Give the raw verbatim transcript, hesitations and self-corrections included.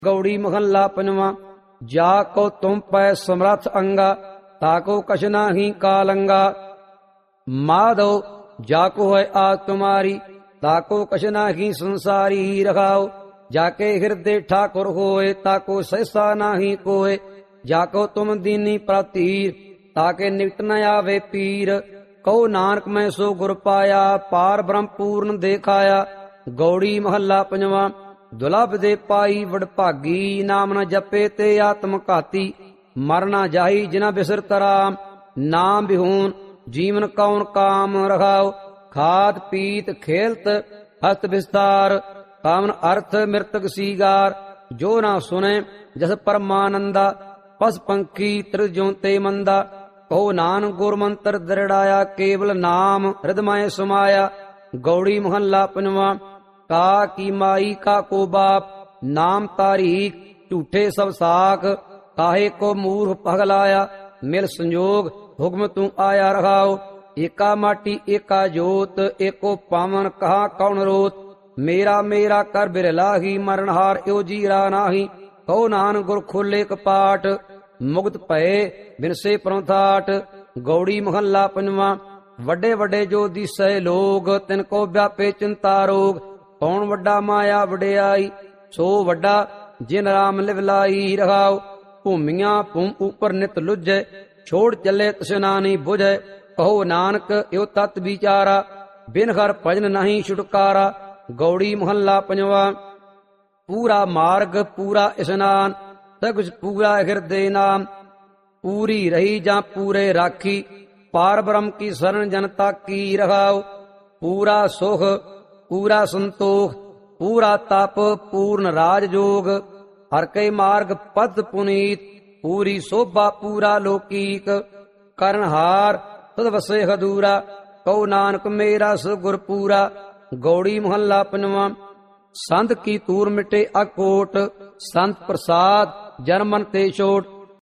गौड़ी महल्ला पंजवा। जा को तुम पै समर्थ अंगा, ताको कछ नाही कालंगा। माधव जाको है आ तुम्हारी, ताको कछ नाही संसारी रखाओ। जाके हृदय ठाकुर होए, ताको सहसा नाही कोय। जाको तुम दीनी प्रातीर, ताके निकट न आवे पीर। कहो नानक मैं सो गुर पाया, पार ब्रह्म पूर्ण देखाया। गौड़ी महल्ला पंजवा। दुलभ दे पाई वडभागी, नाम न जपे ते आत्म घाती। मरना जाही जिना बिसरत राम, नाम बिहून जीवन कौन काम रखाओ। खाद पीत खेलत हस्त विस्तार, कामन अर्थ मृतक सीगार। जो ना सुने जस परमानंदा, पस पंखी त्रिज्योते मंदा। कहो नानक गुर मंत्र दृढ़ाया, केवल नाम हृदय समाया। गौड़ी महल्ला पंजवा। का की माई का को बाप, नाम तारीख झूठे सब साख। काहे को मूर्ख पगलाया, मिल संजोग हुक्म तू आया रखाओ। एका माटी एका जोत, एको पावन कहा कौन रोत। मेरा मेरा कर बिरलाही, मरणहार यो जीरा नाही। कहो नानक गुर खोले कपाट, मुक्त भये बिनसे परौथाट। गौड़ी महल्ला पंजवा। वड्डे वड्डे जो दिसै लोग, तिनको व्यापे चिंता रोग। कौन वड्डा माया वड्याई, सो वड्डा जिन राम लिवलाई रखाओ। भूमिया भूम ऊपर नित लुझै, छोड़ चले तसनानी बुझै। कहो नानक यो तत् विचारा, बिन हर भजन नहीं छुटकारा। गौड़ी महल्ला पंजवा। पूरा मार्ग पूरा स्नान, सब पूरा हृदय नाम। पूरी रही जा पूरे राखी, पार ब्रह्म की शरण जनता की रखाओ। पूरा सुख पूरा संतोख, पूरा तप पूर्ण राज जोग। हर के मार्ग पद पुनीत, पूरी शोभा पूरा लौकीक। करनहार तद वसे हदूरा, कहो नानक मेरा सुगुर पूरा। गौड़ी महल्ला पंजवा। संत की तूर मिटे अकोट, संत प्रसाद जन मन ते छोट।